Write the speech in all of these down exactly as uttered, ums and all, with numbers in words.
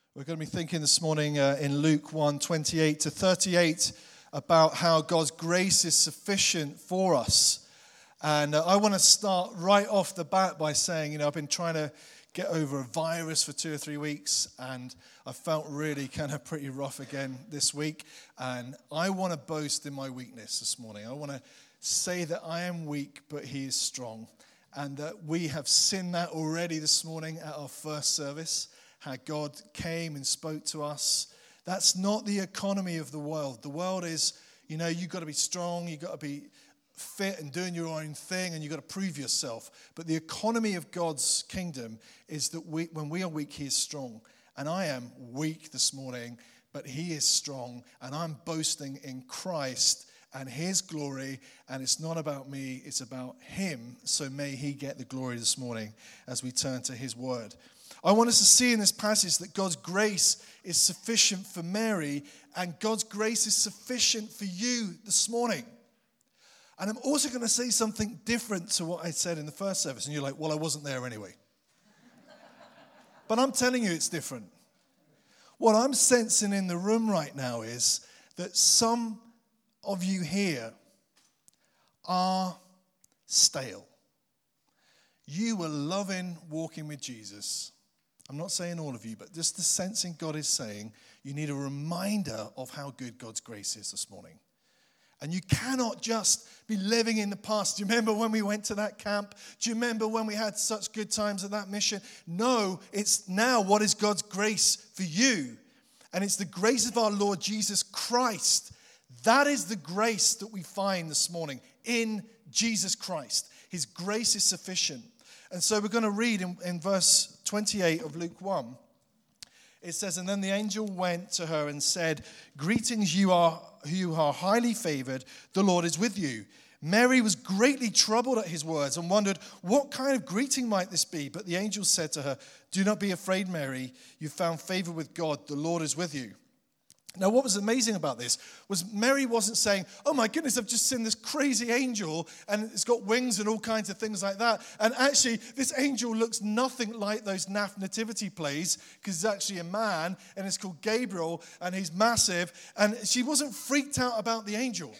We're going to be thinking this morning uh, in Luke one, twenty-eight to thirty-eight about how God's grace is sufficient for us. And uh, I want to start right off the bat by saying, you know, I've been trying to get over a virus for two or three weeks, and I felt really kind of pretty rough again this week. And I want to boast in my weakness this morning. I want to say that I am weak, but He is strong. And that we have seen that already this morning at our first service. How God came and spoke to us. That's not the economy of the world. The world is, you know, you've got to be strong, you've got to be fit and doing your own thing, and you've got to prove yourself. But the economy of God's kingdom is that we, when we are weak, He is strong. And I am weak this morning, but He is strong. And I'm boasting in Christ and His glory. And it's not about me, it's about Him. So may He get the glory this morning as we turn to His word. I want us to see in this passage that God's grace is sufficient for Mary, and God's grace is sufficient for you this morning. And I'm also going to say something different to what I said in the first service. And you're like, well, I wasn't there anyway. But I'm telling you it's different. What I'm sensing in the room right now is that some of you here are stale. You were loving walking with Jesus. I'm not saying all of you, but just the sensing God is saying, you need a reminder of how good God's grace is this morning. And you cannot just be living in the past. Do you remember when we went to that camp? Do you remember when we had such good times at that mission? No, it's now what is God's grace for you. And it's the grace of our Lord Jesus Christ. That is the grace that we find this morning in Jesus Christ. His grace is sufficient. And so we're going to read in, in verse twenty-eight of Luke one. It says, and then the angel went to her and said, greetings, you are you are highly favored, the Lord is with you. Mary was greatly troubled at his words and wondered, what kind of greeting might this be? But the angel said to her, do not be afraid, Mary, you found favor with God, the Lord is with you. Now, what was amazing about this was Mary wasn't saying, oh my goodness, I've just seen this crazy angel and it's got wings and all kinds of things like that. And actually, this angel looks nothing like those N A F nativity plays because he's actually a man and it's called Gabriel and he's massive. And she wasn't freaked out about the angel.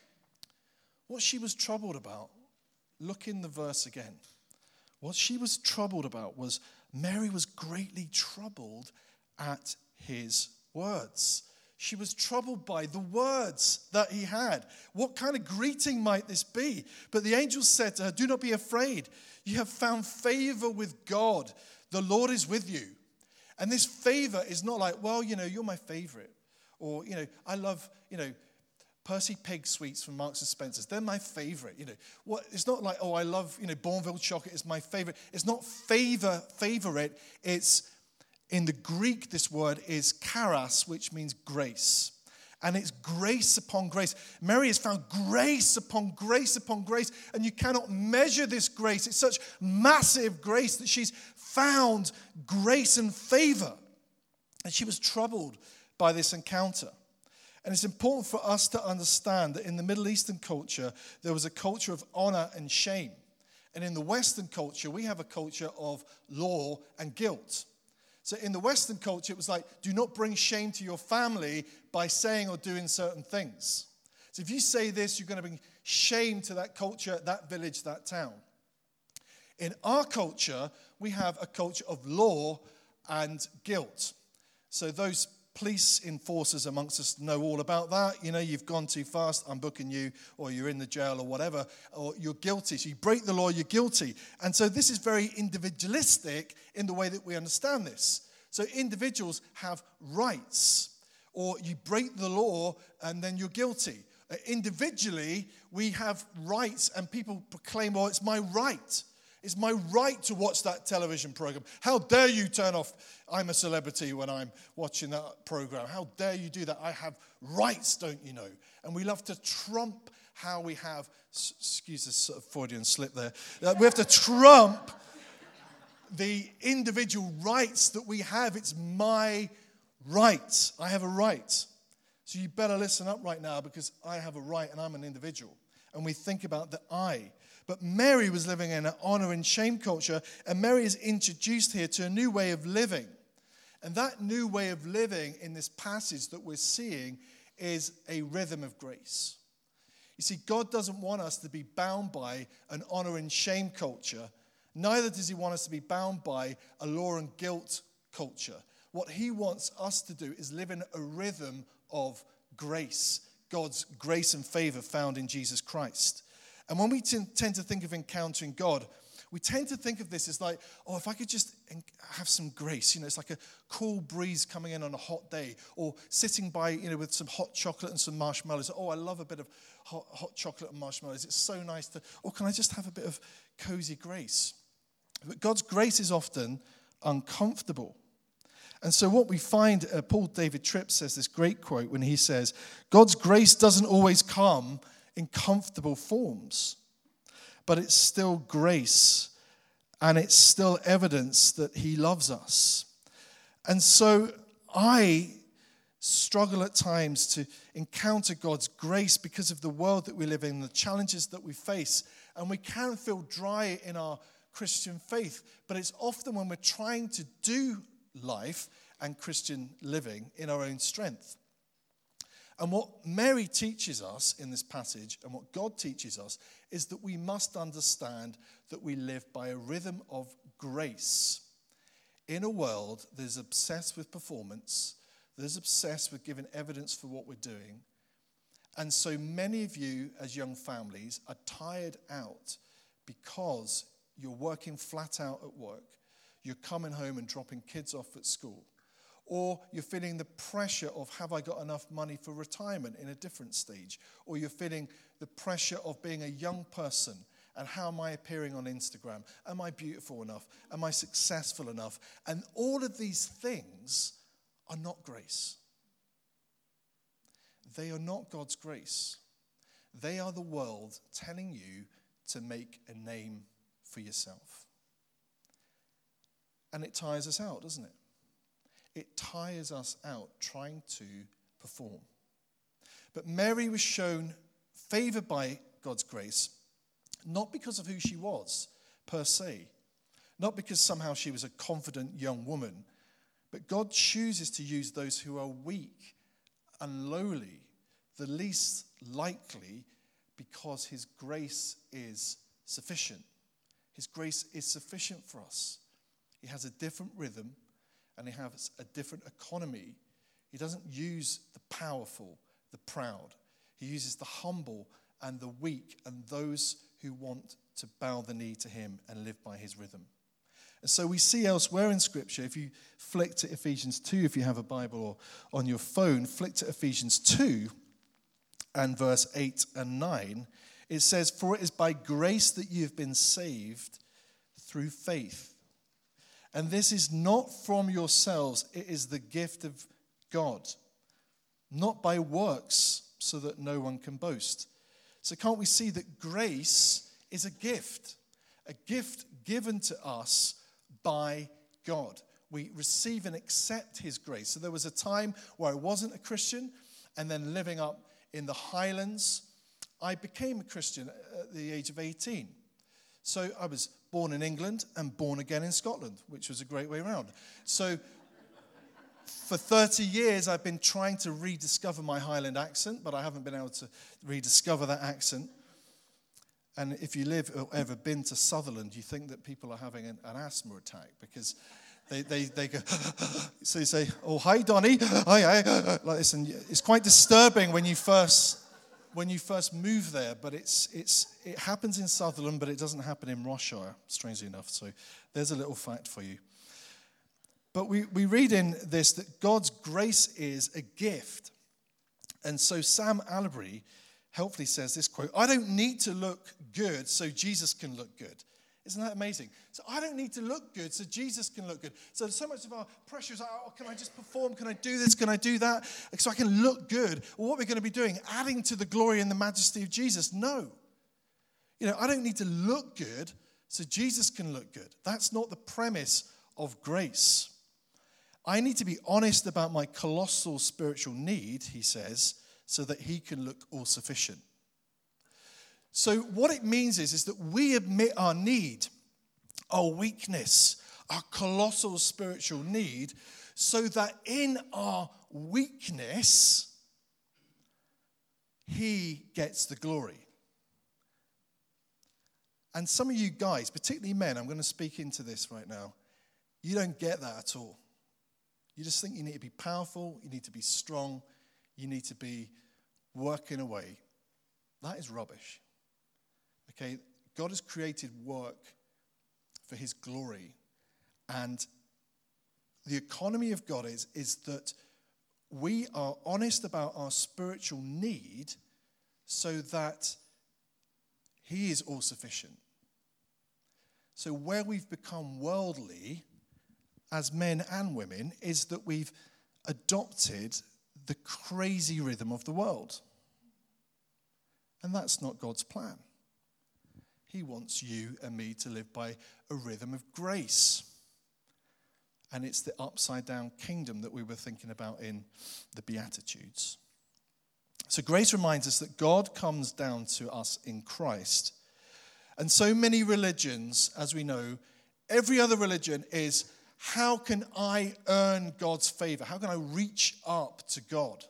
What she was troubled about, look in the verse again. What she was troubled about was Mary was greatly troubled at his words. She was troubled by the words that he had. What kind of greeting might this be? But the angel said to her, do not be afraid. You have found favor with God. The Lord is with you. And this favor is not like, well, you know, you're my favorite. Or, you know, I love, you know, Percy Pig sweets from Marks and Spencer's. They're my favorite, you know. What, it's not like, oh, I love, you know, Bournville chocolate is my favorite. It's not favor, favorite. It's in the Greek, this word is charis, which means grace. And it's grace upon grace. Mary has found grace upon grace upon grace. And you cannot measure this grace. It's such massive grace that she's found grace and favor. And she was troubled by this encounter. And it's important for us to understand that in the Middle Eastern culture, there was a culture of honor and shame. And in the Western culture, we have a culture of law and guilt. So in the Western culture, it was like, do not bring shame to your family by saying or doing certain things. So if you say this, you're going to bring shame to that culture, that village, that town. In our culture, we have a culture of law and guilt. So those police enforcers amongst us know all about that. You know, you've gone too fast, I'm booking you, or you're in the jail or whatever, or you're guilty. So you break the law, you're guilty. And so this is very individualistic in the way that we understand this. So individuals have rights, or you break the law and then you're guilty. Uh, individually, we have rights and people proclaim, well, it's my right. It's my right to watch that television program. How dare you turn off I'm a Celebrity when I'm watching that program? How dare you do that? I have rights, don't you know? And we love to trump how we have, excuse this sort of Freudian slip there. We have to trump the individual rights that we have. It's my right. I have a right. So you better listen up right now because I have a right and I'm an individual. And we think about the I. But Mary was living in an honor and shame culture, and Mary is introduced here to a new way of living. And that new way of living in this passage that we're seeing is a rhythm of grace. You see, God doesn't want us to be bound by an honor and shame culture. Neither does he want us to be bound by a law and guilt culture. What he wants us to do is live in a rhythm of grace, God's grace and favor found in Jesus Christ. And when we t- tend to think of encountering God, we tend to think of this as like, oh, if I could just have some grace, you know, it's like a cool breeze coming in on a hot day, or sitting by, you know, with some hot chocolate and some marshmallows. Oh, I love a bit of hot, hot chocolate and marshmallows. It's so nice to, or can I just have a bit of cozy grace? But God's grace is often uncomfortable. And so what we find, uh, Paul David Tripp says this great quote when he says, God's grace doesn't always come in comfortable forms, but it's still grace, and it's still evidence that he loves us. And so I struggle at times to encounter God's grace because of the world that we live in, the challenges that we face, and we can feel dry in our Christian faith, but it's often when we're trying to do life and Christian living in our own strength. And what Mary teaches us in this passage, and what God teaches us, is that we must understand that we live by a rhythm of grace in a world that is obsessed with performance, that is obsessed with giving evidence for what we're doing. And so many of you as young families are tired out because you're working flat out at work, you're coming home and dropping kids off at school, or you're feeling the pressure of, have I got enough money for retirement in a different stage? Or you're feeling the pressure of being a young person, and how am I appearing on Instagram? Am I beautiful enough? Am I successful enough? And all of these things are not grace. They are not God's grace. They are the world telling you to make a name for yourself. And it tires us out, doesn't it? It tires us out trying to perform. But Mary was shown favor by God's grace, not because of who she was, per se. Not because somehow she was a confident young woman. But God chooses to use those who are weak and lowly, the least likely, because his grace is sufficient. His grace is sufficient for us. He has a different rhythm, and he has a different economy. He doesn't use the powerful, the proud. He uses the humble and the weak and those who want to bow the knee to him and live by his rhythm. And so we see elsewhere in Scripture, if you flick to Ephesians two, if you have a Bible, or on your phone, flick to Ephesians two and verse eight and nine, it says, "For it is by grace that you have been saved through faith. And this is not from yourselves, it is the gift of God, not by works, so that no one can boast." So can't we see that grace is a gift, a gift given to us by God? We receive and accept his grace. So there was a time where I wasn't a Christian, and then living up in the Highlands, I became a Christian at the age of eighteen. So I was born in England and born again in Scotland, which was a great way around. So for thirty years, I've been trying to rediscover my Highland accent, but I haven't been able to rediscover that accent. And if you live or ever been to Sutherland, you think that people are having an, an asthma attack, because they, they, they go, so you say, "Oh, hi, Donny," hi, hi, like this. And it's quite disturbing when you first when you first move there, but it's it's it happens in Sutherland, but it doesn't happen in Rossshire, strangely enough. So there's a little fact for you. But we, we read in this that God's grace is a gift. And so Sam Albury helpfully says this quote, "I don't need to look good so Jesus can look good." Isn't that amazing? So I don't need to look good so Jesus can look good. So so much of our pressure is like, oh, can I just perform? Can I do this? Can I do that? So I can look good. Well, what we're going to be doing, adding to the glory and the majesty of Jesus? No. You know, I don't need to look good so Jesus can look good. That's not the premise of grace. I need to be honest about my colossal spiritual need, he says, so that he can look all sufficient. So what it means is, is that we admit our need, our weakness, our colossal spiritual need, so that in our weakness, he gets the glory. And some of you guys, particularly men, I'm going to speak into this right now, you don't get that at all. You just think you need to be powerful, you need to be strong, you need to be working away. That is rubbish. Okay, God has created work for his glory. And the economy of God is, is that we are honest about our spiritual need so that he is all sufficient. So where we've become worldly as men and women is that we've adopted the crazy rhythm of the world. And that's not God's plan. He wants you and me to live by a rhythm of grace. And it's the upside down kingdom that we were thinking about in the Beatitudes. So grace reminds us that God comes down to us in Christ. And so many religions, as we know, every other religion is, how can I earn God's favor? How can I reach up to God?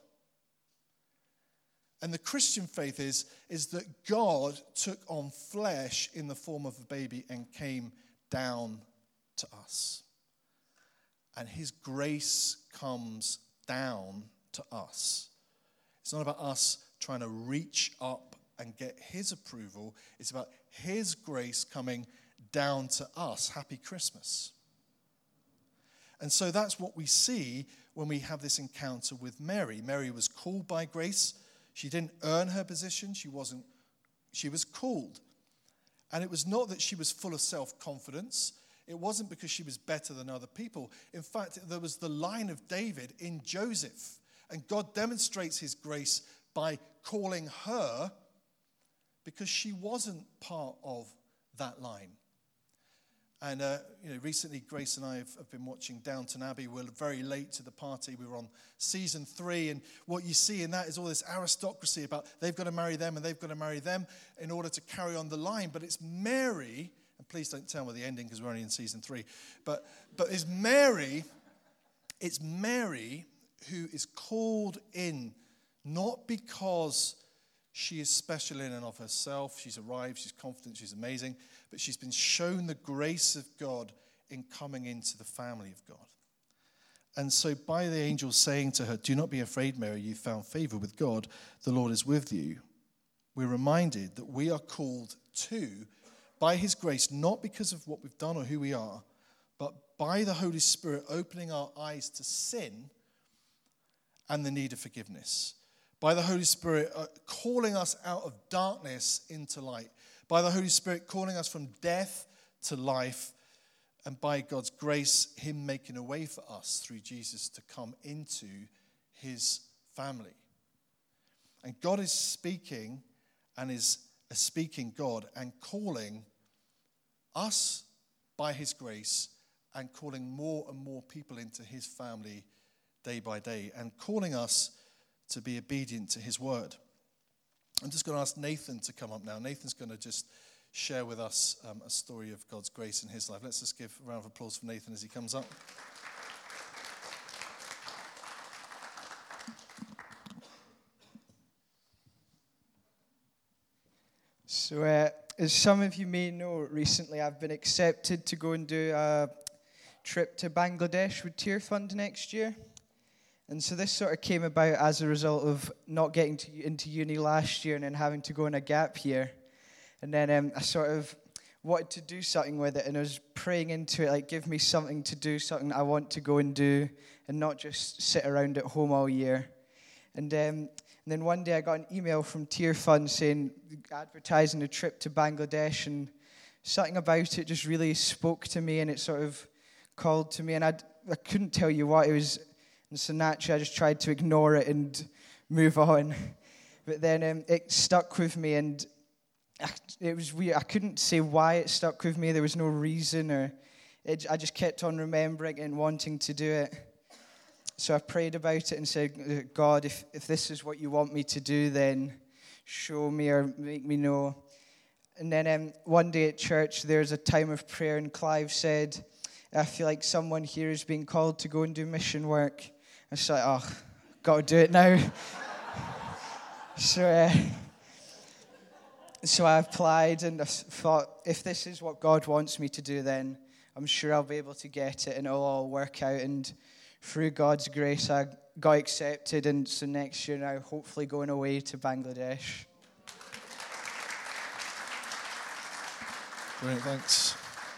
And the Christian faith is, is that God took on flesh in the form of a baby and came down to us. And his grace comes down to us. It's not about us trying to reach up and get his approval. It's about his grace coming down to us. Happy Christmas. And so that's what we see when we have this encounter with Mary. Mary was called by grace. She didn't earn her position. She wasn't, she was called. And it was not that she was full of self-confidence. It wasn't because she was better than other people. In fact, there was the line of David in Joseph. And God demonstrates his grace by calling her because she wasn't part of that line. And uh, you know, recently, Grace and I have, have been watching Downton Abbey. We're very late to the party. We were on season three, and what you see in that is all this aristocracy about they've got to marry them and they've got to marry them in order to carry on the line. But it's Mary, and please don't tell me the ending because we're only in season three. But but it's Mary, it's Mary who is called in, not because she is special in and of herself. She's arrived, she's confident, she's amazing. But she's been shown the grace of God in coming into the family of God. And so by the angel saying to her, do not be afraid, Mary, you've found favor with God. The Lord is with you. We're reminded that we are called to, by his grace, not because of what we've done or who we are, but by the Holy Spirit opening our eyes to sin and the need of forgiveness. By the Holy Spirit uh, calling us out of darkness into light. By the Holy Spirit calling us from death to life. And by God's grace, him making a way for us through Jesus to come into his family. And God is speaking and is a speaking God and calling us by his grace and calling more and more people into his family day by day and calling us to be obedient to his word. I'm just going to ask Nathan to come up now. Nathan's going to just share with us um, a story of God's grace in his life. Let's just give a round of applause for Nathan as he comes up. So, uh, as some of you may know, recently I've been accepted to go and do a trip to Bangladesh with Tear Fund next year. And so this sort of came about as a result of not getting to, into uni last year and then having to go on a gap year. And then um, I sort of wanted to do something with it, and I was praying into it, like, give me something to do, something I want to go and do, and not just sit around at home all year. And, um, and then one day I got an email from Tear Fund saying, advertising a trip to Bangladesh, and something about it just really spoke to me, and it sort of called to me, and I'd, I couldn't tell you what it was. And so naturally, I just tried to ignore it and move on. But then um, it stuck with me, and I, it was weird. I couldn't say why it stuck with me. There was no reason, or it, I just kept on remembering and wanting to do it. So I prayed about it and said, God, if, if this is what you want me to do, then show me or make me know. And then um, one day at church, there's a time of prayer, and Clive said, I feel like someone here is being called to go and do mission work. And it's like, oh, got to do it now. so, uh, so I applied and I thought, if this is what God wants me to do, then I'm sure I'll be able to get it and it'll all work out. And through God's grace, I got accepted. And so next year now, hopefully going away to Bangladesh. Great, thanks.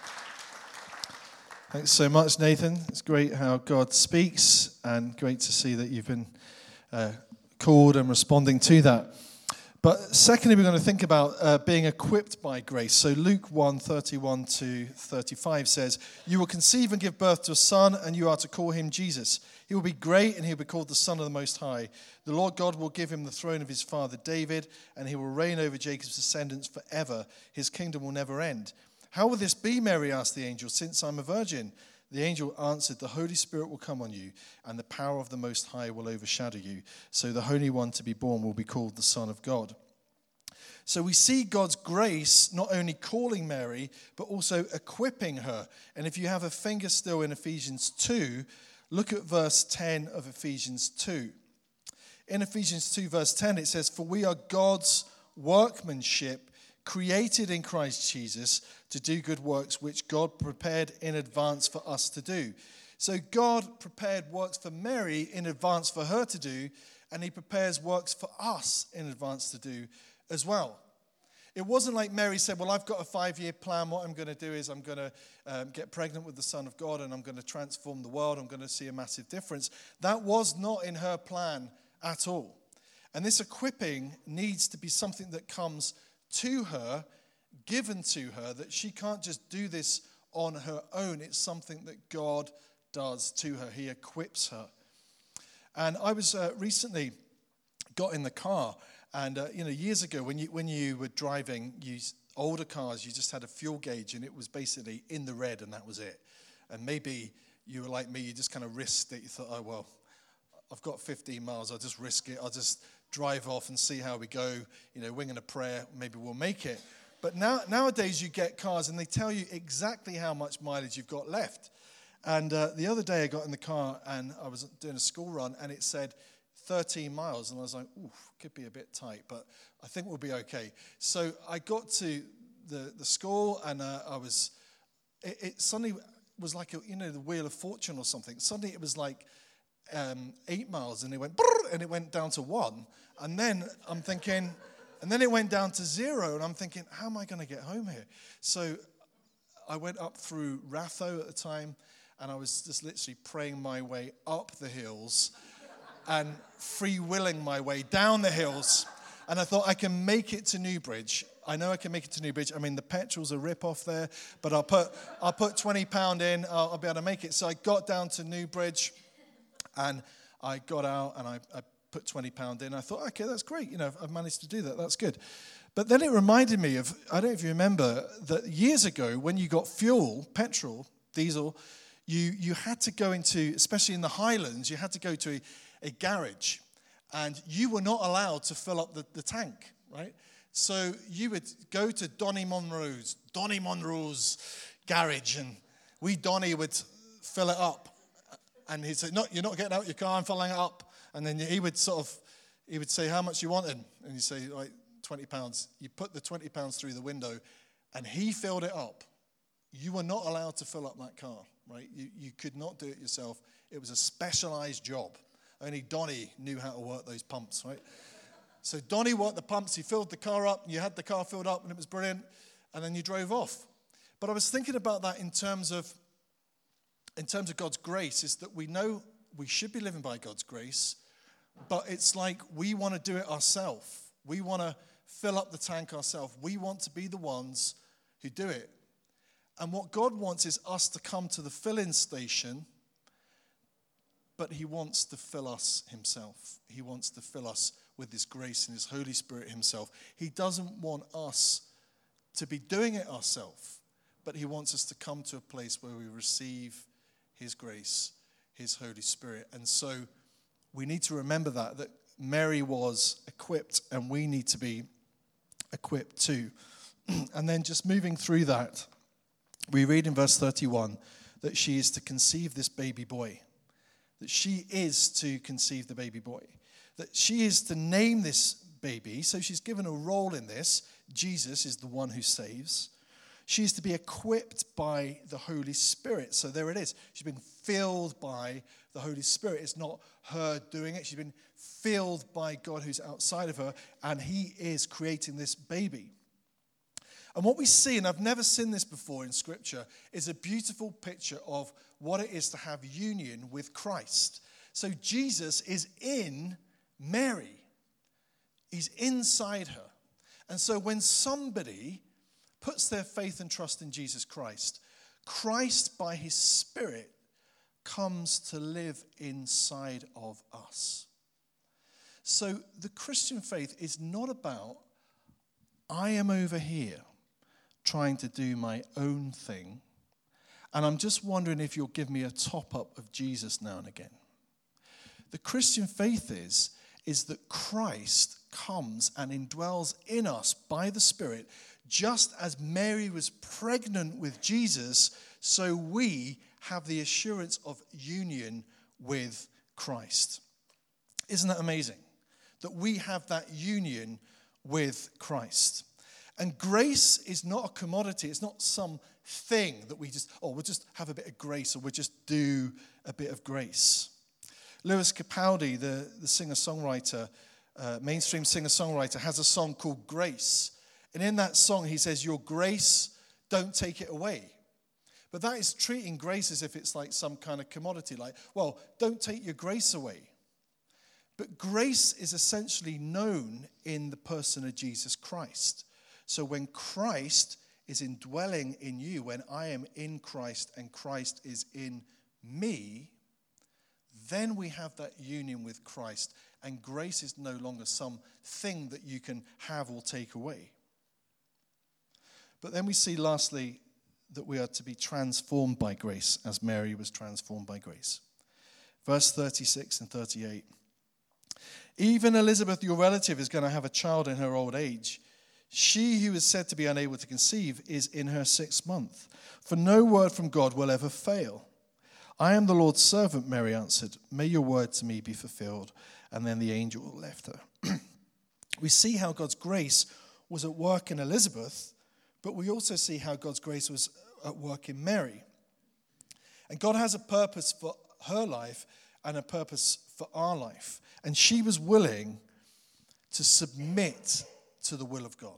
Thanks so much, Nathan. It's great how God speaks, and great to see that you've been uh, called and responding to that. But secondly, we're going to think about uh, being equipped by grace. So Luke one, thirty-one to thirty-five says, "You will conceive and give birth to a son, and you are to call him Jesus. He will be great, and he will be called the Son of the Most High. The Lord God will give him the throne of his father David, and he will reign over Jacob's descendants forever. His kingdom will never end." "How will this be, Mary?" asked the angel, "since I'm a virgin?" The angel answered, "The Holy Spirit will come on you, and the power of the Most High will overshadow you. So the Holy One to be born will be called the Son of God." So we see God's grace not only calling Mary, but also equipping her. And if you have a finger still in Ephesians two, look at verse ten of Ephesians two. In Ephesians two, verse ten, it says, "For we are God's workmanship, created in Christ Jesus to do good works which God prepared in advance for us to do." So God prepared works for Mary in advance for her to do, and he prepares works for us in advance to do as well. It wasn't like Mary said, "Well, I've got a five-year plan. What I'm going to do is I'm going to um, get pregnant with the Son of God, and I'm going to transform the world. I'm going to see a massive difference." That was not in her plan at all. And this equipping needs to be something that comes to her, given to her, that she can't just do this on her own. It's something that God does to her. He equips her. And I was uh, recently got in the car, and uh, you know, years ago when you when you were driving, you older cars, you just had a fuel gauge, and it was basically in the red, and that was it. And maybe you were like me, you just kind of risked it. You thought, "Oh well, I've got fifteen miles. I'll just risk it. I'll just drive off and see how we go, you know, wing and a prayer, maybe we'll make it." But now nowadays you get cars and they tell you exactly how much mileage you've got left. And uh, the other day I got in the car and I was doing a school run and it said thirteen miles. And I was like, ooh, could be a bit tight, but I think we'll be okay. So I got to the, the school and uh, I was, it, it suddenly was like, a, you know, the Wheel of Fortune or something. Suddenly it was like, Um, eight miles, and it went and it went down to one, and then I'm thinking, and then it went down to zero, and I'm thinking, how am I going to get home here? So I went up through Ratho at the time, and I was just literally praying my way up the hills, and free-willing my way down the hills, and I thought I can make it to Newbridge. I know I can make it to Newbridge. I mean, the petrol's a rip-off there, but I'll put I'll put twenty pound in. I'll, I'll be able to make it. So I got down to Newbridge. And I got out and I, I put twenty pound in. I thought, okay, that's great. You know, I've managed to do that. That's good. But then it reminded me of, I don't know if you remember, that years ago when you got fuel, petrol, diesel, you, you had to go into, especially in the Highlands, you had to go to a, a garage. And you were not allowed to fill up the, the tank, right? So you would go to Donny Monroe's, Donny Monroe's garage, and we, Donny, would fill it up. And he'd say, "No, you're not getting out your car, I'm filling it up." And then he would sort of, he would say, "How much you wanted?" And you say, like, twenty pounds. You put the twenty pounds through the window, and he filled it up. You were not allowed to fill up that car, right? You, you could not do it yourself. It was a specialized job. Only Donny knew how to work those pumps, right? So Donny worked the pumps, he filled the car up, you had the car filled up, and it was brilliant, and then you drove off. But I was thinking about that in terms of in terms of God's grace, is that we know we should be living by God's grace, but it's like we want to do it ourselves. We want to fill up the tank ourselves. We want to be the ones who do it. And what God wants is us to come to the fill-in station, but he wants to fill us himself. He wants to fill us with his grace and his Holy Spirit himself. He doesn't want us to be doing it ourselves, but he wants us to come to a place where we receive his grace, his Holy Spirit. And so we need to remember that, that Mary was equipped and we need to be equipped too. And then just moving through that, we read in verse thirty-one, that she is to conceive this baby boy, that she is to conceive the baby boy, that she is to name this baby. So she's given a role in this. Jesus is the one who saves. She's to be equipped by the Holy Spirit. So there it is. She's been filled by the Holy Spirit. It's not her doing it. She's been filled by God who's outside of her, and he is creating this baby. And what we see, and I've never seen this before in Scripture, is a beautiful picture of what it is to have union with Christ. So Jesus is in Mary. He's inside her. And so when somebody puts their faith and trust in Jesus Christ, Christ, by his Spirit, comes to live inside of us. So the Christian faith is not about, I am over here trying to do my own thing, and I'm just wondering if you'll give me a top-up of Jesus now and again. The Christian faith is, is that Christ comes and indwells in us by the Spirit. Just as Mary was pregnant with Jesus, so we have the assurance of union with Christ. Isn't that amazing? That we have that union with Christ. And grace is not a commodity. It's not some thing that we just, oh, we'll just have a bit of grace, or we'll just do a bit of grace. Lewis Capaldi, the, the singer-songwriter, uh, mainstream singer-songwriter, has a song called Grace. And in that song, he says, your grace, don't take it away. But that is treating grace as if it's like some kind of commodity. Like, well, don't take your grace away. But grace is essentially known in the person of Jesus Christ. So when Christ is indwelling in you, when I am in Christ and Christ is in me, then we have that union with Christ. And grace is no longer some thing that you can have or take away. But then we see, lastly, that we are to be transformed by grace, as Mary was transformed by grace. Verse thirty-six and thirty-eight. Even Elizabeth, your relative, is going to have a child in her old age. She who is said to be unable to conceive is in her sixth month. For no word from God will ever fail. I am the Lord's servant, Mary answered. May your word to me be fulfilled. And then the angel left her. We see how God's grace was at work in Elizabeth, but we also see how God's grace was at work in Mary. And God has a purpose for her life and a purpose for our life. And she was willing to submit to the will of God.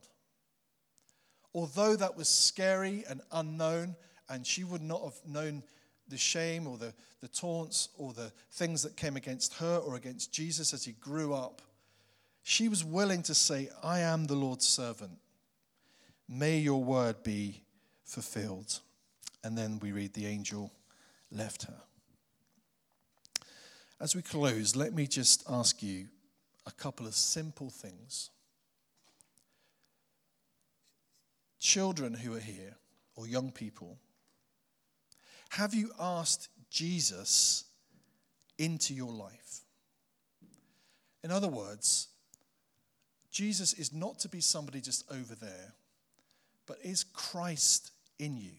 Although that was scary and unknown, and she would not have known the shame or the, the taunts or the things that came against her or against Jesus as he grew up, she was willing to say, I am the Lord's servant. May your word be fulfilled. And then we read the angel left her. As we close, let me just ask you a couple of simple things. Children who are here, or young people, have you asked Jesus into your life? In other words, Jesus is not to be somebody just over there, but is Christ in you?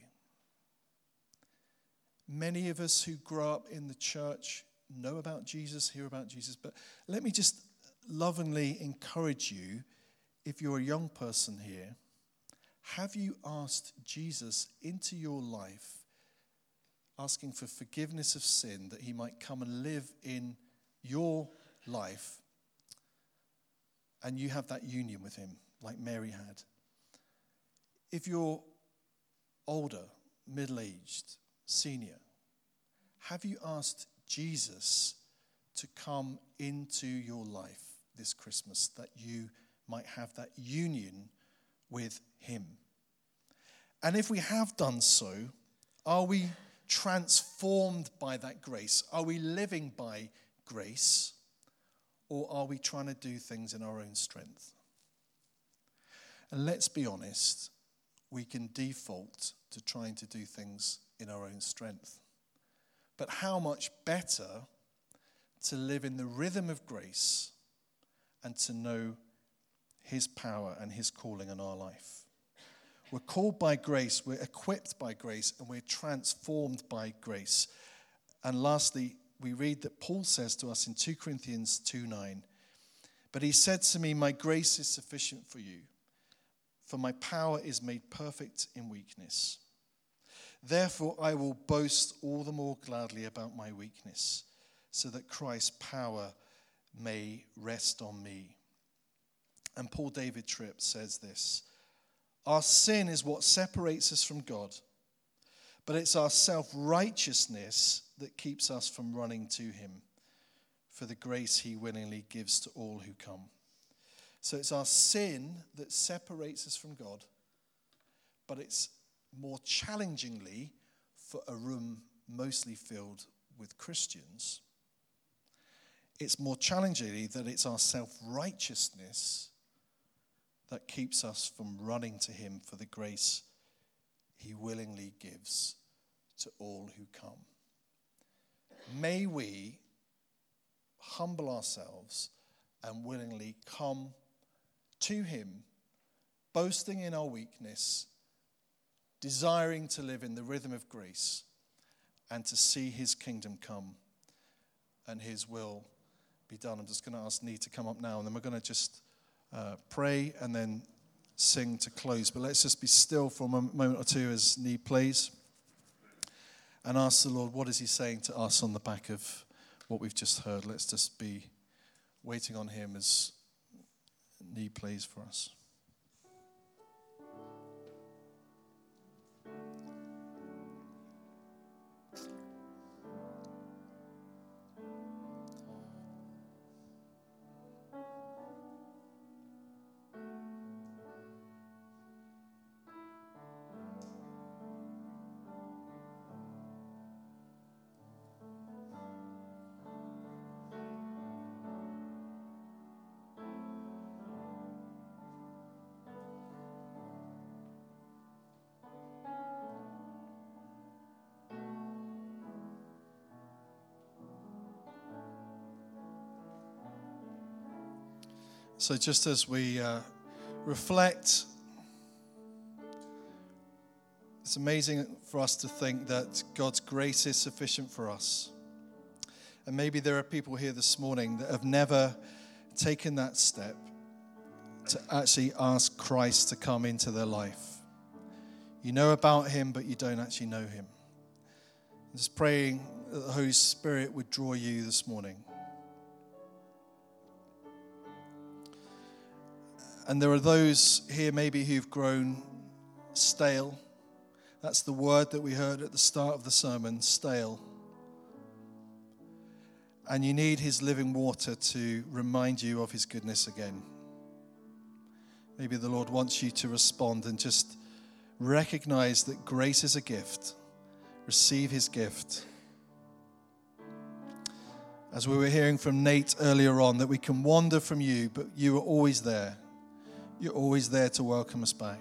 Many of us who grow up in the church know about Jesus, hear about Jesus, but let me just lovingly encourage you, if you're a young person here, have you asked Jesus into your life, asking for forgiveness of sin, that he might come and live in your life, and you have that union with him, like Mary had? If you're older, middle-aged, senior, have you asked Jesus to come into your life this Christmas, that you might have that union with him? And if we have done so, are we transformed by that grace? Are we living by grace? Or are we trying to do things in our own strength? And let's be honest, we can default to trying to do things in our own strength. But how much better to live in the rhythm of grace and to know his power and his calling in our life. We're called by grace, we're equipped by grace, and we're transformed by grace. And lastly, we read that Paul says to us in two Corinthians two nine, "But he said to me, my grace is sufficient for you, for my power is made perfect in weakness. Therefore I will boast all the more gladly about my weakness, so that Christ's power may rest on me." And Paul David Tripp says this, "Our sin is what separates us from God, but it's our self-righteousness that keeps us from running to him for the grace he willingly gives to all who come." So it's our sin that separates us from God, but it's more challengingly for a room mostly filled with Christians. It's more challengingly that it's our self-righteousness that keeps us from running to him for the grace he willingly gives to all who come. May we humble ourselves and willingly come to him, boasting in our weakness, desiring to live in the rhythm of grace, and to see his kingdom come and his will be done. I'm just going to ask Nee to come up now, and then we're going to just uh, pray and then sing to close. But let's just be still for a moment or two as Nee plays and ask the Lord, what is he saying to us on the back of what we've just heard? Let's just be waiting on him as Nee plays for us. So just as we uh, reflect, it's amazing for us to think that God's grace is sufficient for us. And maybe there are people here this morning that have never taken that step to actually ask Christ to come into their life. You know about him, but you don't actually know him. I'm just praying that the Holy Spirit would draw you this morning. And there are those here maybe who've grown stale. That's the word that we heard at the start of the sermon, stale. And you need his living water to remind you of his goodness again. Maybe the Lord wants you to respond and just recognize that grace is a gift. Receive his gift. As we were hearing from Nate earlier on, that we can wander from you, but you are always there. You're always there to welcome us back.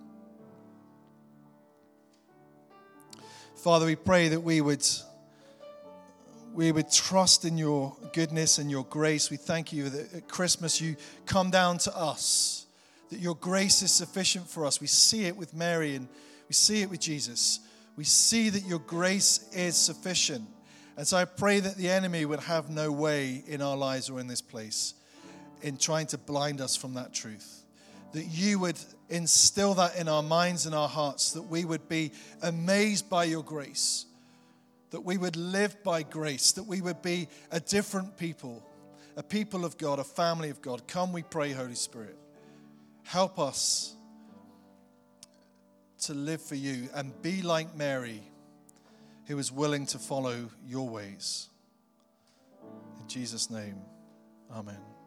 Father, we pray that we would, we would trust in your goodness and your grace. We thank you that at Christmas you come down to us, that your grace is sufficient for us. We see it with Mary and we see it with Jesus. We see that your grace is sufficient. And so I pray that the enemy would have no way in our lives or in this place in trying to blind us from that truth. That you would instill that in our minds and our hearts, that we would be amazed by your grace, that we would live by grace, that we would be a different people, a people of God, a family of God. Come, we pray, Holy Spirit. Help us to live for you and be like Mary, who was willing to follow your ways. In Jesus' name, amen.